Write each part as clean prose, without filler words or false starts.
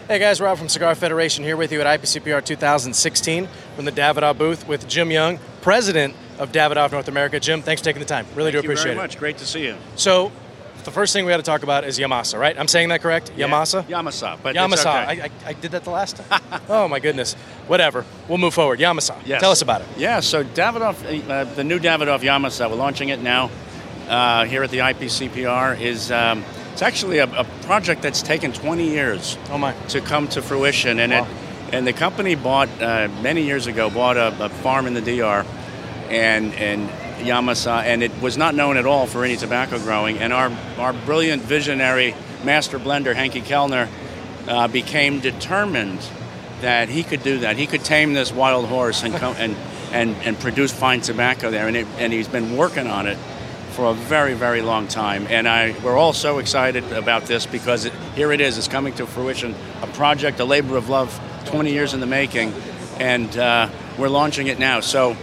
Hey guys, Rob from Cigar Federation here with you at IPCPR 2016 from the Davidoff booth with Jim Young, president of Davidoff North America. Jim, thanks for taking the time. Really do appreciate it. Thank you very much. Great to see you. So, the first thing we got to talk about is Yamasa, right? I'm saying that correct? Yeah. Yamasa? Yamasa, but Yamasa. it's okay. I did that the last time. Oh my goodness. Whatever. We'll move forward. Yamasa. Yes. Tell us about it. Yeah, so Davidoff, the new Davidoff Yamasa, we're launching it now here at the IPCPR, is it's actually a project that's taken 20 years to come to fruition. And wow. and the company bought, many years ago, a farm in the DR and Yamasa, and it was not known at all for any tobacco growing. And our brilliant visionary master blender, Henke Kellner, became determined that he could do that. He could tame this wild horse and produce fine tobacco there. And he's been working on it for a very, very long time. And we're all so excited about this because here it is. It's coming to fruition. A project, a labor of love, 20 years in the making, and we're launching it now. So.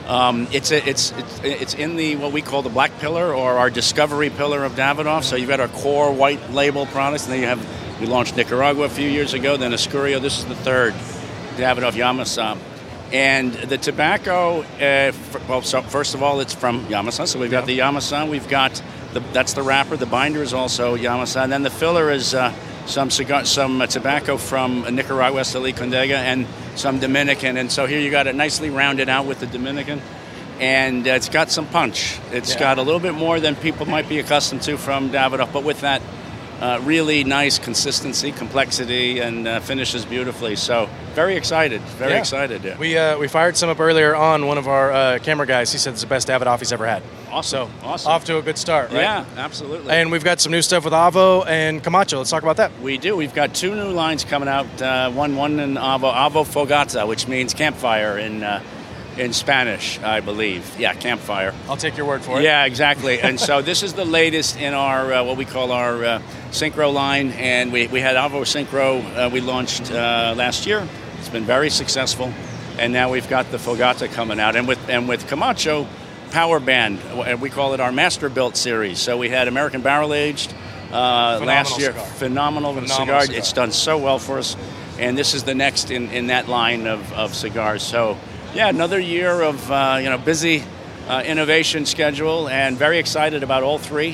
It's in the what we call the black pillar or our discovery pillar of Davidoff. So you've got our core white label products, and then we launched Nicaragua a few years ago, then Escurio. This is the third Davidoff Yamasa. And the tobacco, so first of all, it's from Yamasa. So we've got the Yamasa. We've got that's the wrapper. The binder is also Yamasa, and then the filler is some tobacco from Nicaragua, Esteli Condega, and some Dominican. And so here you got it nicely rounded out with the Dominican. And it's got some punch. It's got a little bit more than people might be accustomed to from Davidoff, but with that really nice consistency, complexity, and finishes beautifully. So very excited, very excited. Yeah. We fired some up earlier on. One of our camera guys, he said it's the best Davidoff he's ever had. Awesome. So awesome. Off to a good start, right? Yeah, absolutely. And we've got some new stuff with Avo and Camacho. Let's talk about that. We do. We've got two new lines coming out. One in Avo Fogata, which means campfire in Spanish, I believe. Yeah, campfire. I'll take your word for it. Yeah, exactly. And so this is the latest in our what we call our Syncro line, and we had Avo Syncro we launched last year. It's been very successful, and now we've got the Fogata coming out, and with Camacho Power Band, we call it our Master Built series. So we had American Barrel Aged last year. Cigar. Phenomenal cigar. It's done so well for us, and this is the next in that line of cigars. So. Yeah, another year of busy innovation schedule, and very excited about all three.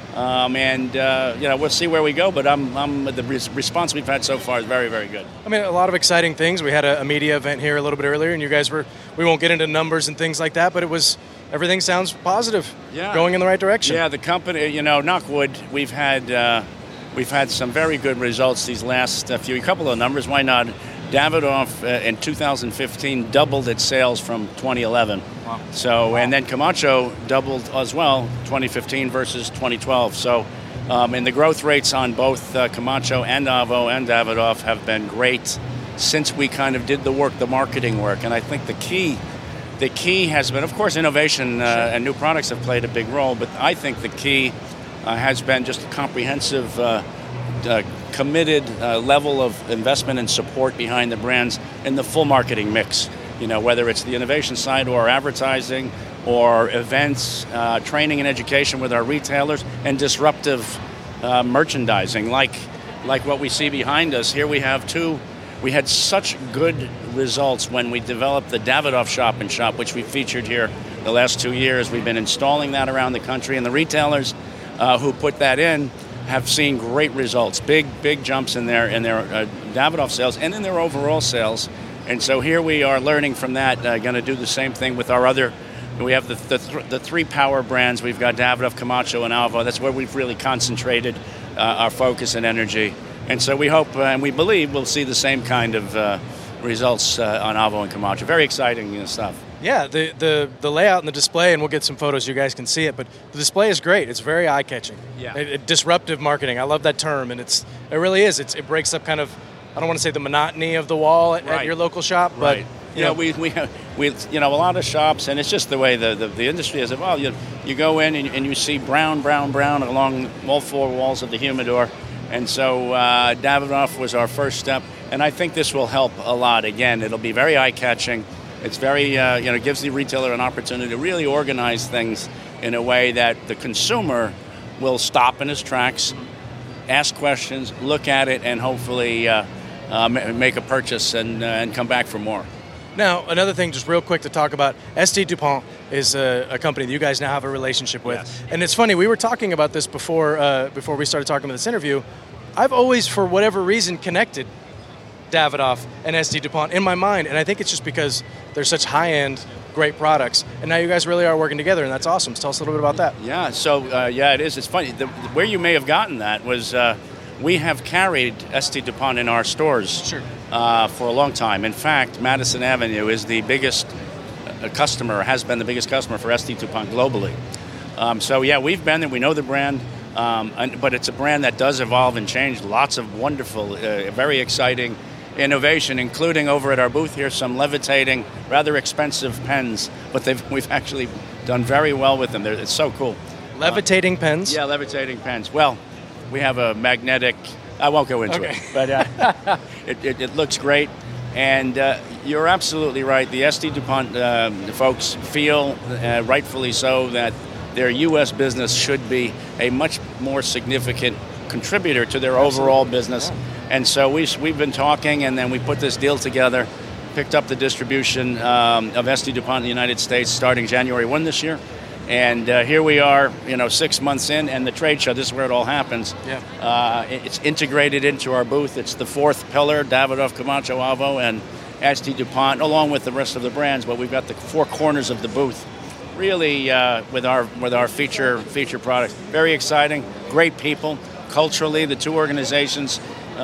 We'll see where we go. But the response we've had so far is very, very good. I mean, a lot of exciting things. We had a media event here a little bit earlier, and you guys we won't get into numbers and things like that, but everything sounds positive. Yeah, going in the right direction. Yeah, the company, knock wood, we've had some very good results these last couple of numbers. Why not? Davidoff in 2015 doubled its sales from 2011. Wow. So, and then Camacho doubled as well, 2015 versus 2012. So, and the growth rates on both Camacho and Avo and Davidoff have been great since we kind of did the work, the marketing work. And I think the key has been, of course, innovation and new products have played a big role. But I think the key has been just a comprehensive committed level of investment and support behind the brands in the full marketing mix. Whether it's the innovation side or advertising or events, training and education with our retailers, and disruptive merchandising like what we see behind us. Here we had such good results when we developed the Davidoff Shop-in-Shop, which we featured here the last 2 years. We've been installing that around the country, and the retailers who put that in have seen great results, big jumps in their Davidoff sales and in their overall sales. And so here we are learning from that, going to do the same thing with our other. We have the three power brands. We've got Davidoff, Camacho, and Avo. That's where we've really concentrated our focus and energy. And so we hope and we believe we'll see the same kind of results on Avo and Camacho. Very exciting stuff. Yeah, the layout and the display, and we'll get some photos, you guys can see it, but the display is great. It's very eye-catching. Yeah. Disruptive marketing. I love that term, and it really is. It breaks up kind of, I don't want to say the monotony of the wall at your local shop, but we have a lot of shops, and it's just the way the industry has evolved. You go in and you see brown along all four walls of the humidor, and so Davidoff was our first step, and I think this will help a lot. Again, it'll be very eye-catching. It's very, gives the retailer an opportunity to really organize things in a way that the consumer will stop in his tracks, ask questions, look at it, and hopefully make a purchase and come back for more. Now, another thing, just real quick to talk about, ST DuPont is a company that you guys now have a relationship with. Yes. And it's funny, we were talking about this before we started talking about this interview. I've always, for whatever reason, connected Davidoff and ST DuPont in my mind, and I think it's just because they're such high-end, great products, and now you guys really are working together, and that's awesome. So tell us a little bit about that. Yeah, so it is. It's funny. Where you may have gotten that was we have carried ST DuPont in our stores Sure. For a long time. In fact, Madison Avenue is the biggest customer, has been the biggest customer for ST DuPont globally. So yeah, we've been there. We know the brand, but it's a brand that does evolve and change. Lots of wonderful, very exciting innovation, including over at our booth here, some levitating, rather expensive pens, but we've actually done very well with them. It's so cool. Levitating pens? Yeah, levitating pens. Well, we have a magnetic, I won't go into it, but it looks great. And you're absolutely right. The ST DuPont folks feel, rightfully so, that their U.S. business should be a much more significant contributor to their overall business. Yeah. And so we've been talking, and then we put this deal together, picked up the distribution of ST DuPont in the United States starting January 1 this year. And here we are, 6 months in, and the trade show, this is where it all happens. Yeah. It's integrated into our booth. It's the fourth pillar, Davidoff, Camacho, Avo, and ST DuPont, along with the rest of the brands, but we've got the four corners of the booth. Really, with our feature products. Very exciting, great people. Culturally, the two organizations,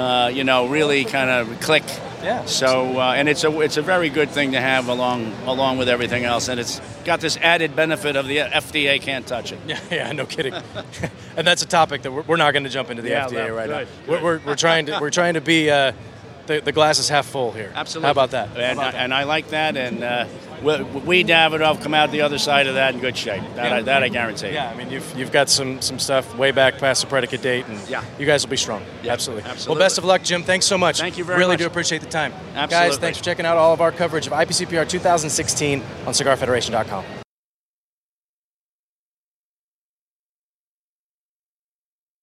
really kind of click. Yeah. So, and it's a very good thing to have along with everything else, and it's got this added benefit of the FDA can't touch it. Yeah, no kidding. And that's a topic that we're not going to jump into the FDA right now. We're trying to be the glass is half full here. Absolutely. How about that? And I like that, and we Davidoff come out the other side of that in good shape. That I guarantee. Yeah, I mean you've got some stuff way back past the predicate date, and you guys will be strong. Yeah, absolutely. Well, best of luck, Jim. Thanks so much. Thank you very much. Really do appreciate the time. Absolutely. Guys, thanks for checking out all of our coverage of IPCPR 2016 on CigarFederation.com.